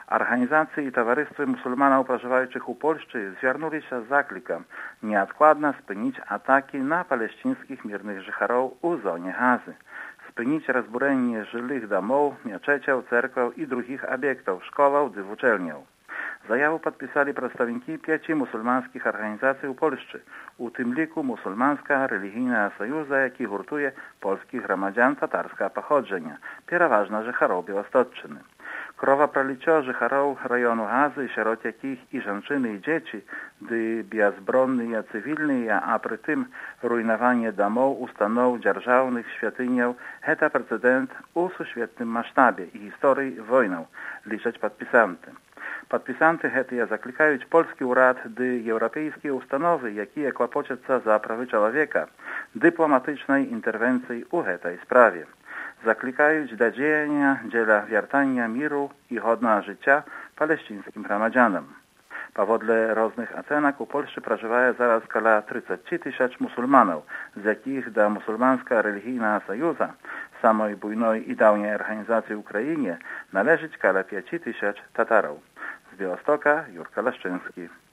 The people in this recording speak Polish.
Организации и товариства мусульманов, проживающих у Польши, звернулися з закликом неоткладно спинити атаки на палестинських мирних жихарів у зоні Гази, спинити розбурення жилих домов, мечетів, церков і других об'єктів, школів і учельнів. Заяву podpisali przedstawiciele 5 musulmańskich organizacji u Polsce, u tym liku Musulmańska Religijna Sojuza, jaki hurtuje polskich gromadzian tatarskiego pochodzenia, przeważnie Życharów Białostocczyny. Krowa praliczo Życharów rejonu Gazy, wśród jakich i żenczyny i dzieci, gdy bezbronne i cywilne, a przy tym rujnowanie domów, ustanów dzierżawnych, świątyniów, to precedent u świetnym masztabie i historii wojną, liczyć podpisanty. Podpisanty гэтыя закликаюць польскі ўрад ды еўрапейскія установы, якія клапочацца за правы чалавека, дыпламатычнай інтэрвенцыі ў гэтай справе. Закликаюць да дзеяння дзеля вяртання міру і годнага жыцця палестинскім грамадзянам. Паводле розных ацэнак у Польшчы пражывае зараз каля 30 тысяч мусульманаў, з якіх да Мусульманскага рэлігійнага саюза, самой буйной і даўняй арганізацыі ў краіне, належыць каля 5 тысяч татараў. Z Białostoka Jurka Leszczyński.